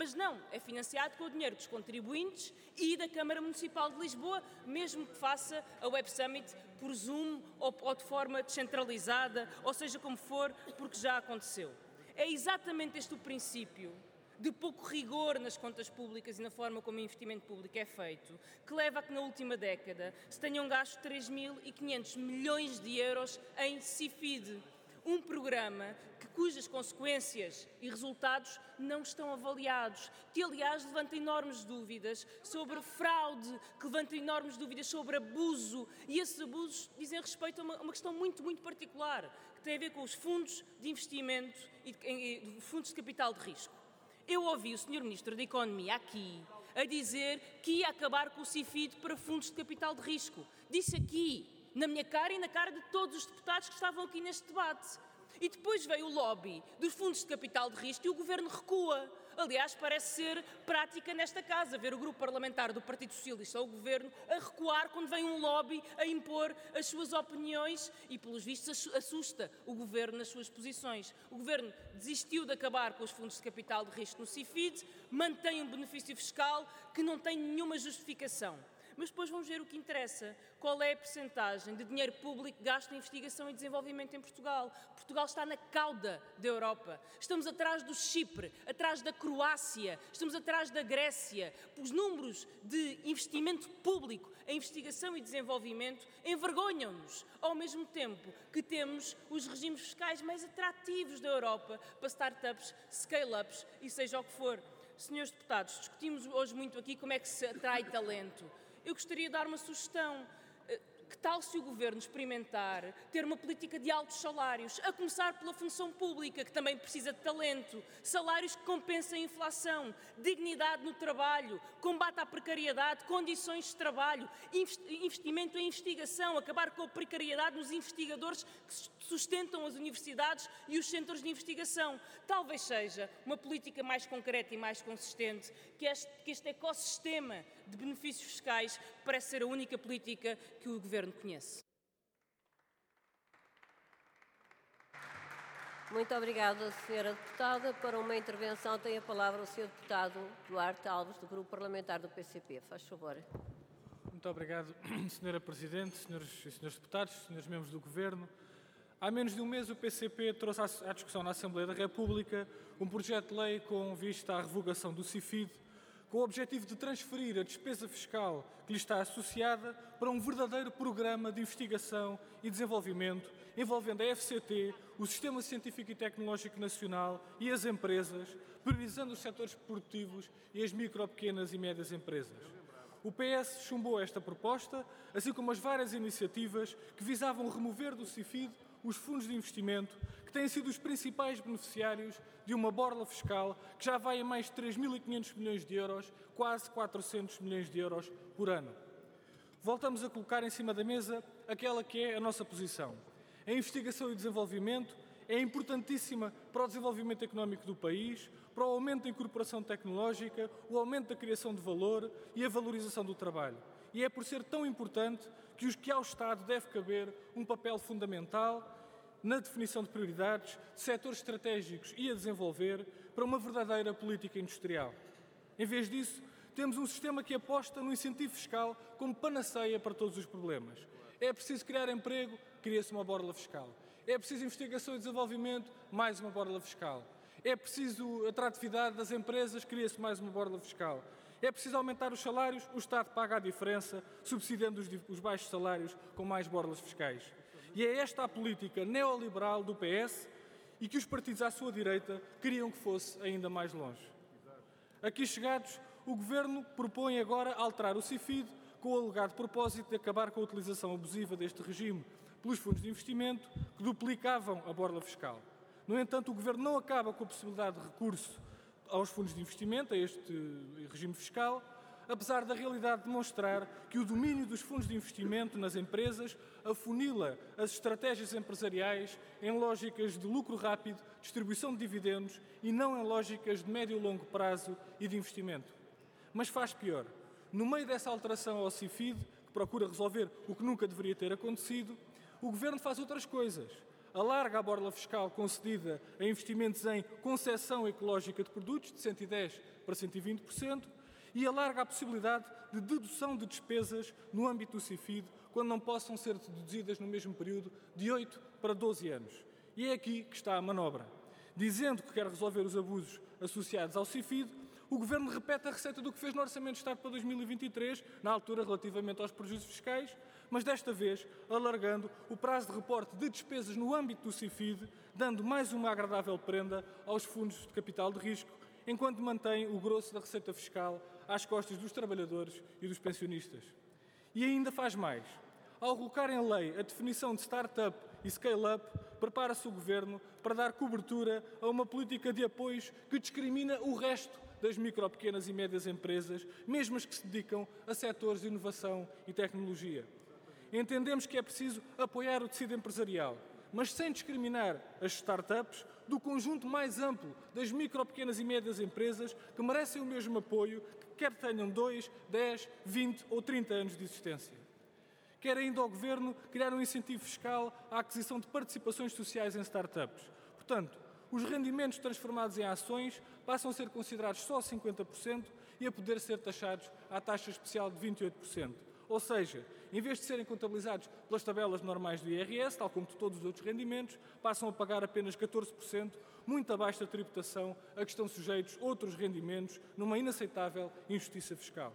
Mas não, é financiado com o dinheiro dos contribuintes e da Câmara Municipal de Lisboa, mesmo que faça a Web Summit por Zoom ou de forma descentralizada, ou seja como for, porque já aconteceu. É exatamente este o princípio de pouco rigor nas contas públicas e na forma como o investimento público é feito, que leva a que na última década se tenham gasto 3.500 milhões de euros em CIFID, um programa cujas consequências e resultados não estão avaliados, que aliás levanta enormes dúvidas sobre fraude, que levanta enormes dúvidas sobre abuso, e esses abusos dizem respeito a uma questão muito, muito particular, que tem a ver com os fundos de investimento e fundos de capital de risco. Eu ouvi o Sr. Ministro da Economia aqui a dizer que ia acabar com o CIFID para fundos de capital de risco. Disse aqui, na minha cara e na cara de todos os deputados que estavam aqui neste debate. E depois veio o lobby dos fundos de capital de risco e o Governo recua. Aliás, parece ser prática nesta casa, ver o grupo parlamentar do Partido Socialista ou o Governo a recuar quando vem um lobby a impor as suas opiniões e, pelos vistos, assusta o Governo nas suas posições. O Governo desistiu de acabar com os fundos de capital de risco no CIFID, mantém um benefício fiscal que não tem nenhuma justificação. Mas depois vamos ver o que interessa. Qual é a percentagem de dinheiro público gasto em investigação e desenvolvimento em Portugal? Portugal está na cauda da Europa. Estamos atrás do Chipre, atrás da Croácia, estamos atrás da Grécia. Os números de investimento público em investigação e desenvolvimento envergonham-nos, ao mesmo tempo que temos os regimes fiscais mais atrativos da Europa para startups, scale-ups e seja o que for. Senhores deputados, discutimos hoje muito aqui como é que se atrai talento. Eu gostaria de dar uma sugestão. Que tal se o Governo experimentar ter uma política de altos salários, a começar pela função pública, que também precisa de talento, salários que compensem a inflação, dignidade no trabalho, combate à precariedade, condições de trabalho, investimento em investigação, acabar com a precariedade nos investigadores que sustentam as universidades e os centros de investigação. Talvez seja uma política mais concreta e mais consistente que este ecossistema de benefícios fiscais parece ser a única política que o Governo conhece. Muito obrigada, Sra. Deputada. Para uma intervenção tem a palavra o Sr. Deputado Duarte Alves, do Grupo Parlamentar do PCP. Faz favor. Muito obrigado, Sra. Presidente, Sras. e Srs. Deputados, Srs. Membros do Governo. Há menos de um mês o PCP trouxe à discussão na Assembleia da República um projeto de lei com vista à revogação do CIFID, com o objetivo de transferir a despesa fiscal que lhe está associada para um verdadeiro programa de investigação e desenvolvimento, envolvendo a FCT, o Sistema Científico e Tecnológico Nacional e as empresas, priorizando os setores produtivos e as micro, pequenas e médias empresas. O PS chumbou esta proposta, assim como as várias iniciativas que visavam remover do CIFID os fundos de investimento, que têm sido os principais beneficiários de uma borla fiscal que já vai a mais de 3.500 milhões de euros, quase 400 milhões de euros por ano. Voltamos a colocar em cima da mesa aquela que é a nossa posição. A investigação e desenvolvimento é importantíssima para o desenvolvimento económico do país, para o aumento da incorporação tecnológica, o aumento da criação de valor e a valorização do trabalho. E é por ser tão importante que ao Estado deve caber um papel fundamental na definição de prioridades, de setores estratégicos e a desenvolver para uma verdadeira política industrial. Em vez disso, temos um sistema que aposta no incentivo fiscal como panaceia para todos os problemas. É preciso criar emprego, cria-se uma borla fiscal. É preciso investigação e desenvolvimento, mais uma borla fiscal. É preciso atratividade das empresas, cria-se mais uma borla fiscal. É preciso aumentar os salários, o Estado paga a diferença, subsidiando os baixos salários com mais borlas fiscais. E é esta a política neoliberal do PS e que os partidos à sua direita queriam que fosse ainda mais longe. Aqui chegados, o Governo propõe agora alterar o CIFID com o alegado propósito de acabar com a utilização abusiva deste regime pelos fundos de investimento que duplicavam a borla fiscal. No entanto, o Governo não acaba com a possibilidade de recurso aos fundos de investimento, a este regime fiscal, apesar da realidade demonstrar que o domínio dos fundos de investimento nas empresas afunila as estratégias empresariais em lógicas de lucro rápido, distribuição de dividendos e não em lógicas de médio e longo prazo e de investimento. Mas faz pior. No meio dessa alteração ao CIFID, que procura resolver o que nunca deveria ter acontecido, o Governo faz outras coisas. Alarga a borla fiscal concedida a investimentos em concessão ecológica de produtos, de 110 para 120% e alarga a possibilidade de dedução de despesas no âmbito do CIFID quando não possam ser deduzidas no mesmo período de 8 para 12 anos. E é aqui que está a manobra. Dizendo que quer resolver os abusos associados ao CIFID, o Governo repete a receita do que fez no Orçamento de Estado para 2023, na altura relativamente aos prejuízos fiscais, mas desta vez alargando o prazo de reporte de despesas no âmbito do CIFID, dando mais uma agradável prenda aos fundos de capital de risco, enquanto mantém o grosso da receita fiscal às costas dos trabalhadores e dos pensionistas. E ainda faz mais. Ao colocar em lei a definição de start-up e scale-up, prepara-se o Governo para dar cobertura a uma política de apoios que discrimina o resto das micro, pequenas e médias empresas, mesmo as que se dedicam a setores de inovação e tecnologia. Entendemos que é preciso apoiar o tecido empresarial, mas sem discriminar as startups do conjunto mais amplo das micro, pequenas e médias empresas que merecem o mesmo apoio, quer tenham 2, 10, 20 ou 30 anos de existência. Quer ainda o Governo criar um incentivo fiscal à aquisição de participações sociais em startups. Portanto, os rendimentos transformados em ações passam a ser considerados só 50% e a poder ser taxados à taxa especial de 28%. Ou seja, em vez de serem contabilizados pelas tabelas normais do IRS, tal como de todos os outros rendimentos, passam a pagar apenas 14%, muito abaixo da tributação a que estão sujeitos outros rendimentos, numa inaceitável injustiça fiscal.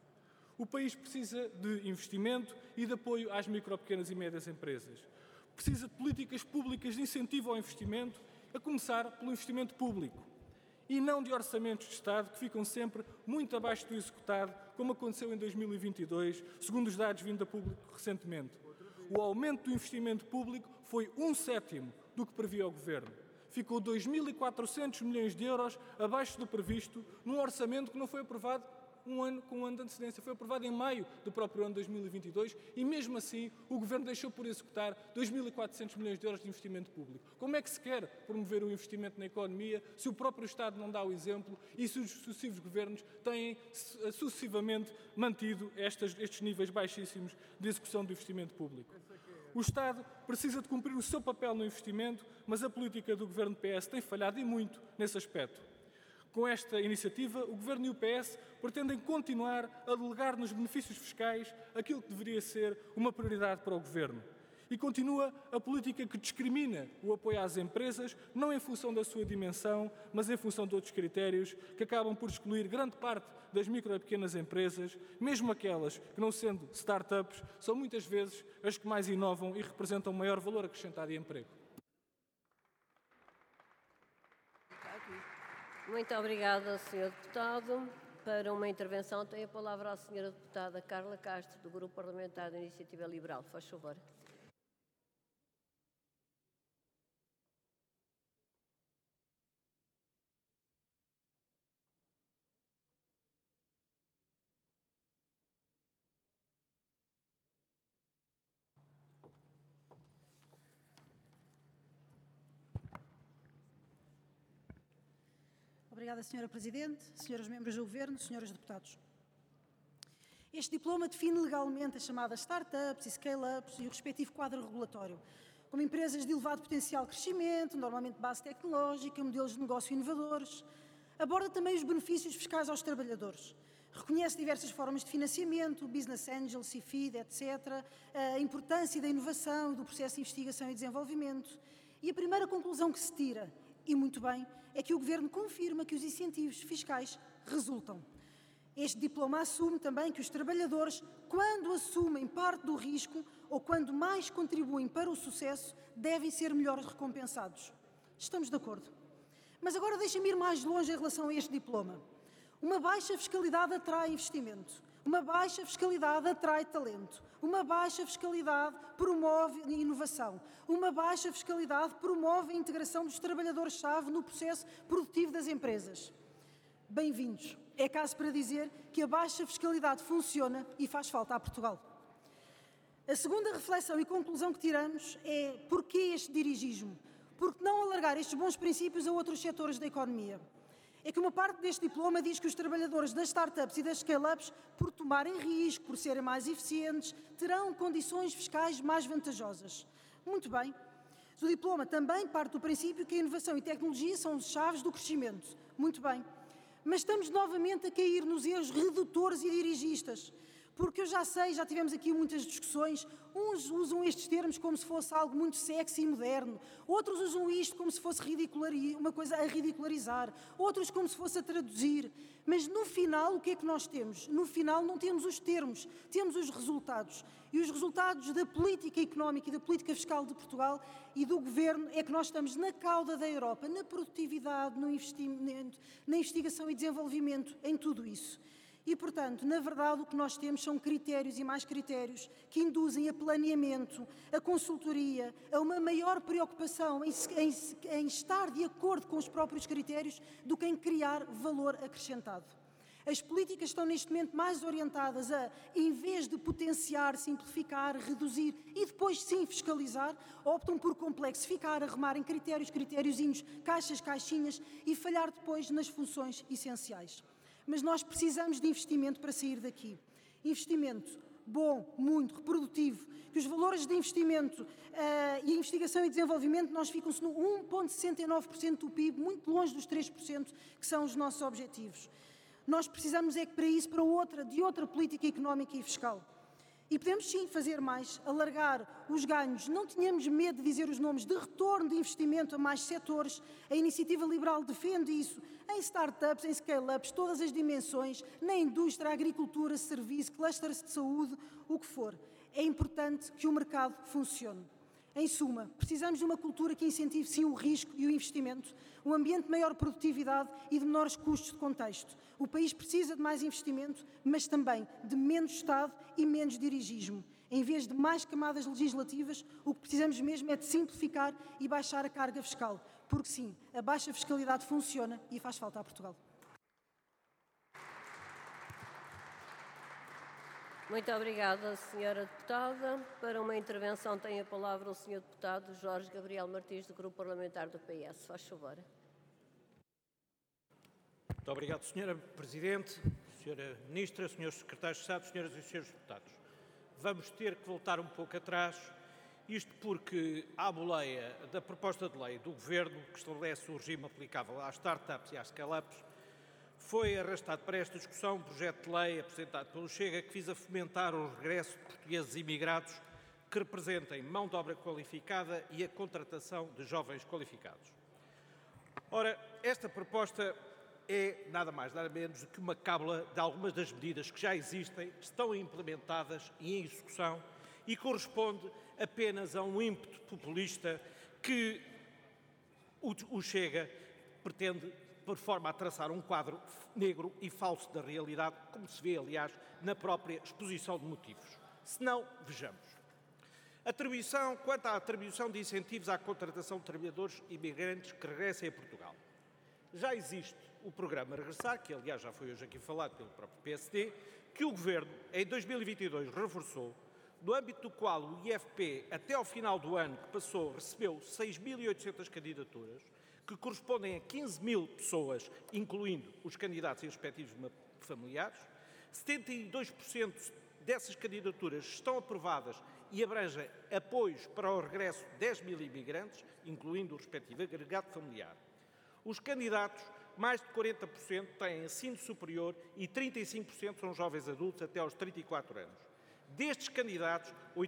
O país precisa de investimento e de apoio às micro, pequenas e médias empresas. Precisa de políticas públicas de incentivo ao investimento, a começar pelo investimento público, e não de orçamentos de Estado que ficam sempre muito abaixo do executado, como aconteceu em 2022, segundo os dados vindos a público recentemente. O aumento do investimento público foi 1/7 do que previa o Governo. Ficou 2.400 milhões de euros abaixo do previsto, num orçamento que não foi aprovado com um ano de antecedência. Foi aprovado em maio do próprio ano de 2022 e, mesmo assim, o Governo deixou por executar 2.400 milhões de euros de investimento público. Como é que se quer promover o investimento na economia se o próprio Estado não dá o exemplo e se os sucessivos governos têm sucessivamente mantido estes níveis baixíssimos de execução do investimento público? O Estado precisa de cumprir o seu papel no investimento, mas a política do Governo PS tem falhado e muito nesse aspecto. Com esta iniciativa, o Governo e o PS pretendem continuar a delegar nos benefícios fiscais aquilo que deveria ser uma prioridade para o Governo. E continua a política que discrimina o apoio às empresas, não em função da sua dimensão, mas em função de outros critérios que acabam por excluir grande parte das micro e pequenas empresas, mesmo aquelas que, não sendo startups, são muitas vezes as que mais inovam e representam maior valor acrescentado e emprego. Muito obrigada, Sr. Deputado. Para uma intervenção tem a palavra a Sra. Deputada Carla Castro, do Grupo Parlamentar da Iniciativa Liberal. Faz favor. Obrigada, Sra. Presidente, Srs. Membros do Governo, Srs. Deputados. Este diploma define legalmente as chamadas startups e scale-ups e o respectivo quadro regulatório, como empresas de elevado potencial de crescimento, normalmente de base tecnológica, modelos de negócio inovadores. Aborda também os benefícios fiscais aos trabalhadores. Reconhece diversas formas de financiamento, business angel, CIFID, etc., a importância da inovação e do processo de investigação e desenvolvimento. E a primeira conclusão que se tira, e muito bem, é que o Governo confirma que os incentivos fiscais resultam. Este diploma assume também que os trabalhadores, quando assumem parte do risco ou quando mais contribuem para o sucesso, devem ser melhor recompensados. Estamos de acordo. Mas agora deixem-me ir mais longe em relação a este diploma. Uma baixa fiscalidade atrai investimento. Uma baixa fiscalidade atrai talento. Uma baixa fiscalidade promove inovação. Uma baixa fiscalidade promove a integração dos trabalhadores-chave no processo produtivo das empresas. Bem-vindos. É caso para dizer que a baixa fiscalidade funciona e faz falta a Portugal. A segunda reflexão e conclusão que tiramos é porquê este dirigismo? Por que não alargar estes bons princípios a outros setores da economia? É que uma parte deste diploma diz que os trabalhadores das startups e das scale-ups, por tomarem risco, por serem mais eficientes, terão condições fiscais mais vantajosas. Muito bem. O diploma também parte do princípio que a inovação e tecnologia são os chaves do crescimento. Muito bem. Mas estamos novamente a cair nos erros redutores e dirigistas. Porque eu já sei, já tivemos aqui muitas discussões, uns usam estes termos como se fosse algo muito sexy e moderno, outros usam isto como se fosse uma coisa a ridicularizar, outros como se fosse a traduzir. Mas no final, o que é que nós temos? No final não temos os termos, temos os resultados. E os resultados da política económica e da política fiscal de Portugal e do Governo é que nós estamos na cauda da Europa, na produtividade, no investimento, na investigação e desenvolvimento, em tudo isso. E, portanto, na verdade, o que nós temos são critérios e mais critérios que induzem a planeamento, a consultoria, a uma maior preocupação em estar de acordo com os próprios critérios do que em criar valor acrescentado. As políticas estão neste momento mais orientadas a, em vez de potenciar, simplificar, reduzir e depois sim fiscalizar, optam por complexificar, arrumar em critériozinhos, caixas, caixinhas e falhar depois nas funções essenciais. Mas nós precisamos de investimento para sair daqui. Investimento bom, muito, reprodutivo, que os valores de investimento e a investigação e desenvolvimento nós ficam-se no 1,69% do PIB, muito longe dos 3% que são os nossos objetivos. Nós precisamos é que para isso, de outra política económica e fiscal. E podemos sim fazer mais, alargar os ganhos, não tenhamos medo de dizer os nomes, de retorno de investimento a mais setores. A Iniciativa Liberal defende isso em startups, em scale-ups, todas as dimensões, na indústria, agricultura, serviço, clusters de saúde, o que for. É importante que o mercado funcione. Em suma, precisamos de uma cultura que incentive sim o risco e o investimento, um ambiente de maior produtividade e de menores custos de contexto. O país precisa de mais investimento, mas também de menos Estado e menos dirigismo. Em vez de mais camadas legislativas, o que precisamos mesmo é de simplificar e baixar a carga fiscal. Porque sim, a baixa fiscalidade funciona e faz falta a Portugal. Muito obrigada, Sra. Deputada. Para uma intervenção tem a palavra o Sr. Deputado Jorge Gabriel Martins, do Grupo Parlamentar do PS. Faz favor. Muito obrigado, Sra. Presidente, Sra. Ministra, Srs. Secretários de Estado, Sras. e Srs. Deputados. Vamos ter que voltar um pouco atrás, isto porque, à boleia da proposta de lei do Governo, que estabelece o regime aplicável às startups e às scale-ups, foi arrastado para esta discussão um projeto de lei apresentado pelo Chega que visa fomentar o regresso de portugueses imigrados que representem mão de obra qualificada e a contratação de jovens qualificados. Ora, esta proposta é nada mais, nada menos do que uma cábula de algumas das medidas que já existem, estão implementadas e em execução e corresponde apenas a um ímpeto populista que o Chega pretende, por forma a traçar um quadro negro e falso da realidade, como se vê, aliás, na própria exposição de motivos. Se não, vejamos. Quanto à atribuição de incentivos à contratação de trabalhadores imigrantes que regressem a Portugal. Já existe o programa Regressar, que aliás já foi hoje aqui falado pelo próprio PSD, que o Governo, em 2022, reforçou, no âmbito do qual o IFP, até ao final do ano que passou, recebeu 6.800 candidaturas, que correspondem a 15.000 pessoas, incluindo os candidatos e respectivos familiares. 72% dessas candidaturas estão aprovadas e abrangem apoios para o regresso de 10.000 imigrantes, incluindo o respectivo agregado familiar. Os candidatos, mais de 40% têm ensino superior e 35% são jovens adultos até aos 34 anos. Destes candidatos,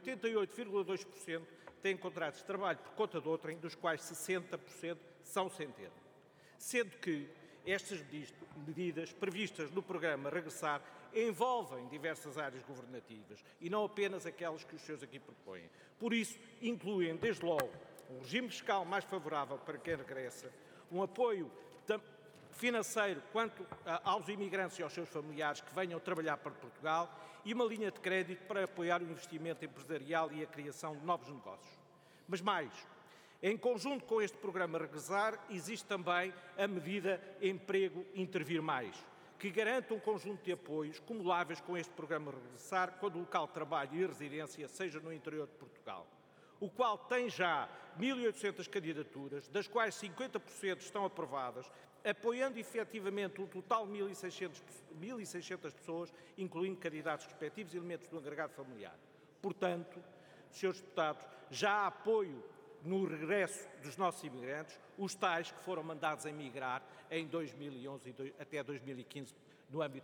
88,2% têm contratos de trabalho por conta de outrem, dos quais 60% são sem termo. Sendo que estas medidas previstas no programa Regressar envolvem diversas áreas governativas e não apenas aquelas que os senhores aqui propõem. Por isso, incluem, desde logo, um regime fiscal mais favorável para quem regressa, um apoio financeiro quanto aos imigrantes e aos seus familiares que venham trabalhar para Portugal e uma linha de crédito para apoiar o investimento empresarial e a criação de novos negócios. Mas mais, em conjunto com este programa Regressar, existe também a medida Emprego Intervir Mais, que garante um conjunto de apoios cumuláveis com este programa Regressar quando o local de trabalho e residência seja no interior de Portugal, o qual tem já 1.800 candidaturas, das quais 50% estão aprovadas, apoiando efetivamente um total de 1.600 pessoas, incluindo candidatos respectivos e elementos do agregado familiar. Portanto, senhores deputados, já há apoio no regresso dos nossos imigrantes, os tais que foram mandados a emigrar em 2011 até 2015 no âmbito